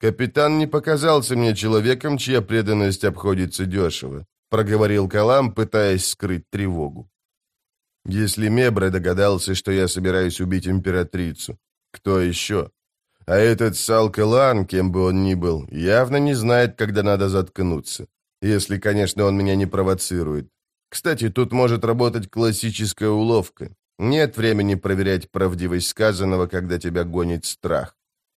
«Капитан не показался мне человеком, чья преданность обходится дешево», проговорил Калам, пытаясь скрыть тревогу. «Если Мебре догадался, что я собираюсь убить императрицу, кто еще? А этот Салкалан, кем бы он ни был, явно не знает, когда надо заткнуться. Если, конечно, он меня не провоцирует. Кстати, тут может работать классическая уловка. Нет времени проверять правдивость сказанного, когда тебя гонит страх».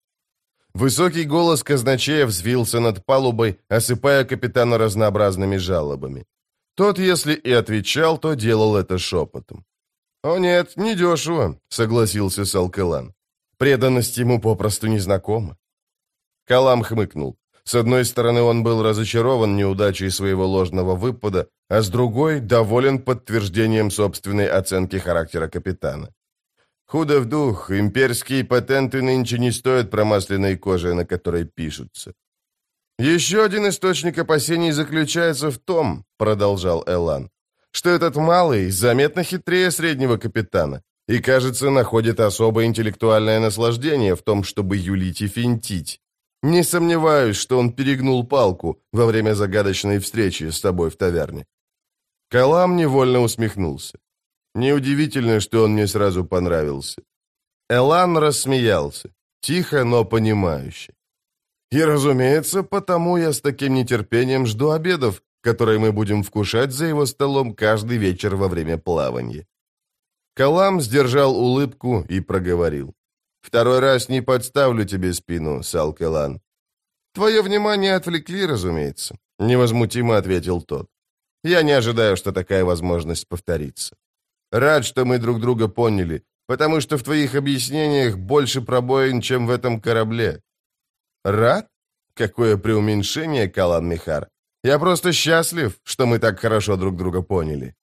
Высокий голос казначея взвился над палубой, осыпая капитана разнообразными жалобами. Тот, если и отвечал, то делал это шепотом. «О нет, недешево», — согласился Салкалан. «Преданность ему попросту незнакома». Калам хмыкнул. С одной стороны, он был разочарован неудачей своего ложного выпада, а с другой — доволен подтверждением собственной оценки характера капитана. Худо в дух, имперские патенты нынче не стоят промасленной кожи, на которой пишутся. «Еще один источник опасений заключается в том, — продолжал Элан, — что этот малый заметно хитрее среднего капитана и, кажется, находит особое интеллектуальное наслаждение в том, чтобы юлить и финтить. Не сомневаюсь, что он перегнул палку во время загадочной встречи с тобой в таверне». Калам невольно усмехнулся. Неудивительно, что он мне сразу понравился. Элан рассмеялся, тихо, но понимающе. «И, разумеется, потому я с таким нетерпением жду обедов, которые мы будем вкушать за его столом каждый вечер во время плавания». Калам сдержал улыбку и проговорил. «Второй раз не подставлю тебе спину, Салкалан». «Твое внимание отвлекли, разумеется», — невозмутимо ответил тот. «Я не ожидаю, что такая возможность повторится. Рад, что мы друг друга поняли, потому что в твоих объяснениях больше пробоин, чем в этом корабле». «Рад? Какое преуменьшение, Калан Михар. Я просто счастлив, что мы так хорошо друг друга поняли».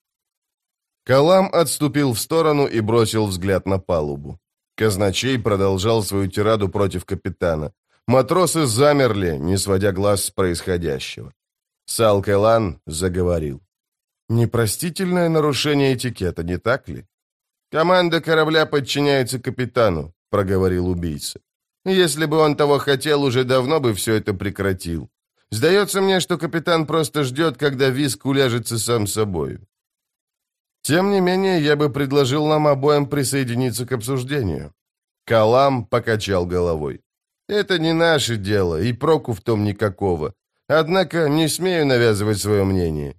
Калам отступил в сторону и бросил взгляд на палубу. Казначей продолжал свою тираду против капитана. Матросы замерли, не сводя глаз с происходящего. Салкалан заговорил. «Непростительное нарушение этикета, не так ли?» «Команда корабля подчиняется капитану», — проговорил убийца. «Если бы он того хотел, уже давно бы все это прекратил. Сдается мне, что капитан просто ждет, когда виск уляжется сам собою. Тем не менее, я бы предложил нам обоим присоединиться к обсуждению». Калам покачал головой. «Это не наше дело, и проку в том никакого. Однако не смею навязывать свое мнение».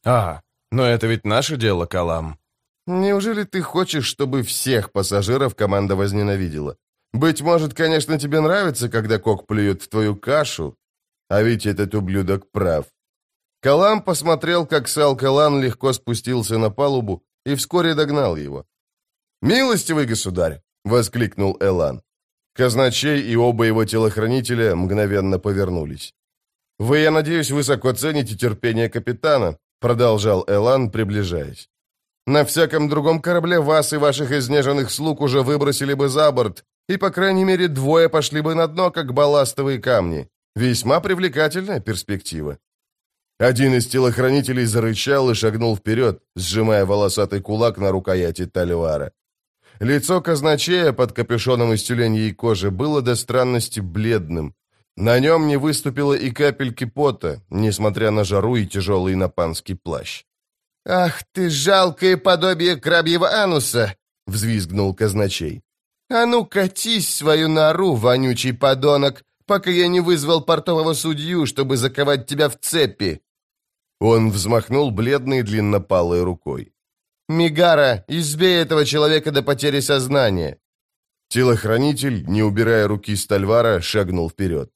Но это ведь наше дело, Калам». «Неужели ты хочешь, чтобы всех пассажиров команда возненавидела? Быть может, конечно, тебе нравится, когда кок плюет в твою кашу? А ведь этот ублюдок прав». Калам посмотрел, как Салкалан легко спустился на палубу и вскоре догнал его. «Милостивый государь!» — воскликнул Элан. Казначей и оба его телохранителя мгновенно повернулись. «Вы, я надеюсь, высоко цените терпение капитана», — продолжал Элан, приближаясь. «На всяком другом корабле вас и ваших изнеженных слуг уже выбросили бы за борт, и, по крайней мере, двое пошли бы на дно, как балластовые камни. Весьма привлекательная перспектива». Один из телохранителей зарычал и шагнул вперед, сжимая волосатый кулак на рукояти тальвара. Лицо казначея под капюшоном из тюленьей кожи было до странности бледным. На нем не выступило и капельки пота, несмотря на жару и тяжелый напанский плащ. «Ах ты, жалкое подобие крабьего ануса!» — взвизгнул казначей. «А ну, катись в свою нору, вонючий подонок, пока я не вызвал портового судью, чтобы заковать тебя в цепи!» Он взмахнул бледной длиннопалой рукой. «Мигара, избей этого человека до потери сознания!» Телохранитель, не убирая руки с тальвара, шагнул вперед.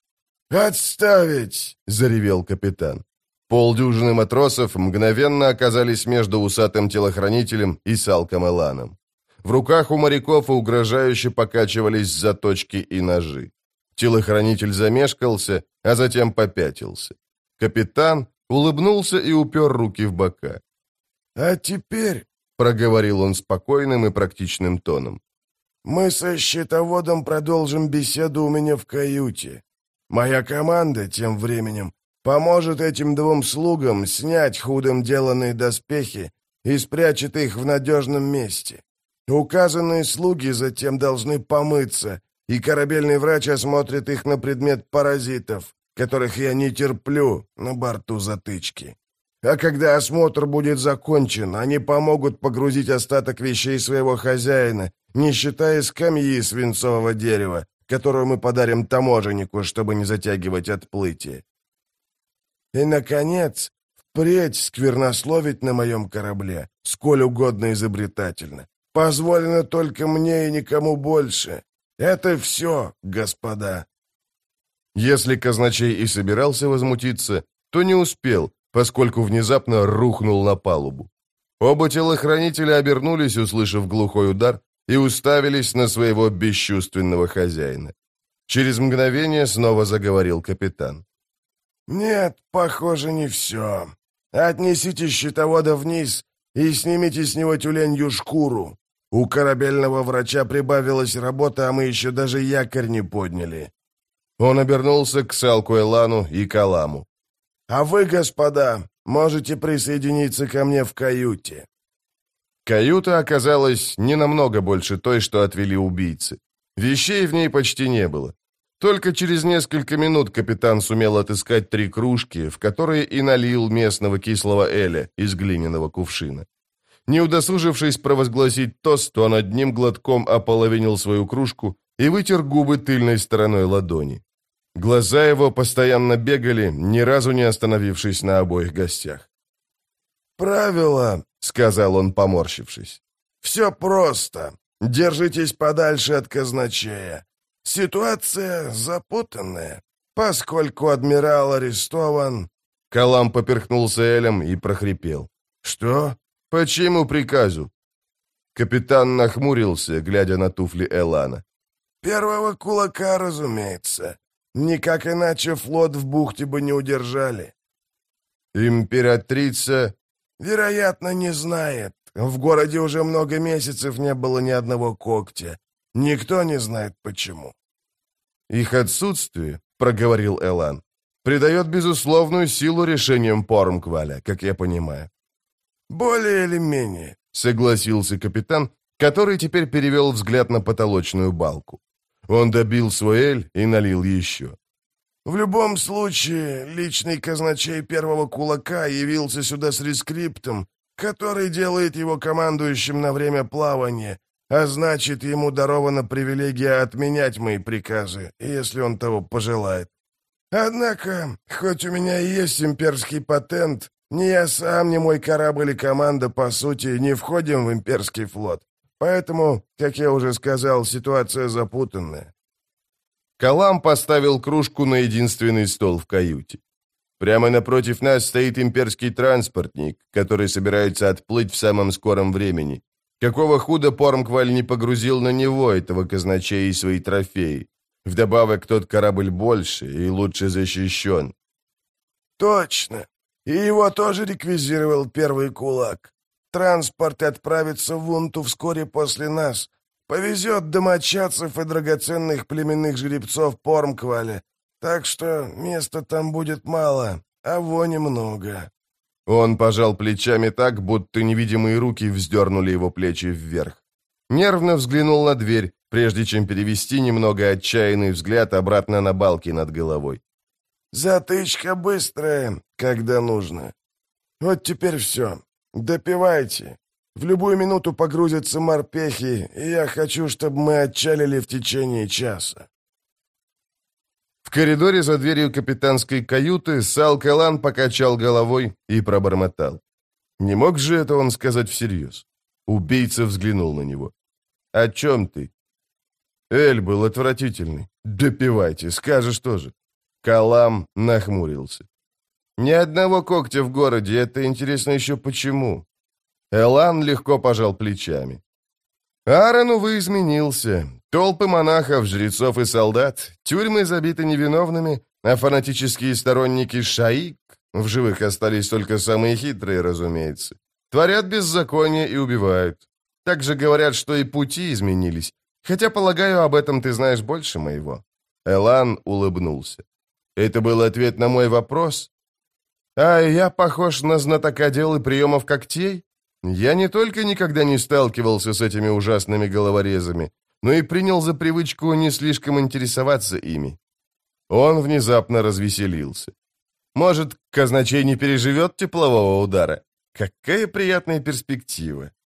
«Отставить!» — заревел капитан. Полдюжины матросов мгновенно оказались между усатым телохранителем и Салком Эланом. В руках у моряков угрожающе покачивались заточки и ножи. Телохранитель замешкался, а затем попятился. Капитан улыбнулся и упер руки в бока. «А теперь, — проговорил он спокойным и практичным тоном, — мы со счетоводом продолжим беседу у меня в каюте. Моя команда тем временем поможет этим двум слугам снять худом деланные доспехи и спрячет их в надежном месте. Указанные слуги затем должны помыться и корабельный врач осмотрит их на предмет паразитов, которых я не терплю на борту затычки. А когда осмотр будет закончен, они помогут погрузить остаток вещей своего хозяина, не считая скамьи свинцового дерева, которую мы подарим таможеннику, чтобы не затягивать отплытие. И, наконец, впредь сквернословить на моем корабле, сколь угодно изобретательно, позволено только мне и никому больше. Это все, господа». Если казначей и собирался возмутиться, то не успел, поскольку внезапно рухнул на палубу. Оба телохранителя обернулись, услышав глухой удар, и уставились на своего бесчувственного хозяина. Через мгновение снова заговорил капитан. «Нет, похоже, не все. Отнесите щитовода вниз и снимите с него тюленью шкуру. У корабельного врача прибавилась работа, а мы еще даже якорь не подняли». Он обернулся к Салку Элану и Каламу. «А вы, господа, можете присоединиться ко мне в каюте». Каюта оказалась не намного больше той, что отвели убийцы. Вещей в ней почти не было. Только через несколько минут капитан сумел отыскать 3 кружки, в которые и налил местного кислого эля из глиняного кувшина. Не удосужившись провозгласить тост, он одним глотком ополовинил свою кружку и вытер губы тыльной стороной ладони. Глаза его постоянно бегали, ни разу не остановившись на обоих гостях. «Правило», — сказал он, поморщившись. «Все просто. Держитесь подальше от казначея. Ситуация запутанная, поскольку адмирал арестован». Калам поперхнулся элем и прохрипел. «Что? По чьему приказу?» Капитан нахмурился, глядя на туфли Элана. «Первого кулака, разумеется. Никак иначе флот в бухте бы не удержали». «Императрица...» «Вероятно, не знает. В городе уже много месяцев не было ни одного когтя. Никто не знает, почему». «Их отсутствие, — проговорил Элан, — придает безусловную силу решениям Пормкваля, как я понимаю». «Более или менее», — согласился капитан, который теперь перевел взгляд на потолочную балку. Он добил свой эль и налил еще. «В любом случае, личный казначей первого кулака явился сюда с рескриптом, который делает его командующим на время плавания, а значит, ему дарована привилегия отменять мои приказы, если он того пожелает. Однако, хоть у меня и есть имперский патент, ни я сам, ни мой корабль и команда, по сути, не входим в имперский флот. Поэтому, как я уже сказал, ситуация запутанная». Калам поставил кружку на единственный стол в каюте. Прямо напротив нас стоит имперский транспортник, который собирается отплыть в самом скором времени. Какого худа Пормкваль не погрузил на него, этого казначея, и свои трофеи. Вдобавок, тот корабль больше и лучше защищен. «Точно. И его тоже реквизировал первый кулак. Транспорт отправится в Унту вскоре после нас. Повезет домочадцев и драгоценных племенных жеребцов Пормкваля. Так что места там будет мало, а вони много». Он пожал плечами так, будто невидимые руки вздернули его плечи вверх. Нервно взглянул на дверь, прежде чем перевести немного отчаянный взгляд обратно на балки над головой. «Затычка быстрая, когда нужно. Вот теперь все. Допивайте. В любую минуту погрузятся морпехи, и я хочу, чтобы мы отчалили в течение часа». В коридоре за дверью капитанской каюты Сал Калан покачал головой и пробормотал. Не мог же это он сказать всерьез? Убийца взглянул на него. «О чем ты?» Эль был отвратительный. «Допивайте, скажешь тоже». Калам нахмурился. «Ни одного когтя в городе, это интересно еще почему?» Элан легко пожал плечами. «Аарону вы изменился. Толпы монахов, жрецов и солдат, тюрьмы забиты невиновными, а фанатические сторонники шаик, в живых остались только самые хитрые, разумеется, творят беззаконие и убивают. Также говорят, что и пути изменились, хотя, полагаю, об этом ты знаешь больше моего». Элан улыбнулся. «Это был ответ на мой вопрос? А я похож на знатока дел и приемов когтей? Я не только никогда не сталкивался с этими ужасными головорезами, но и принял за привычку не слишком интересоваться ими. Он внезапно развеселился. Может, казначей не переживет теплового удара? Какая приятная перспектива.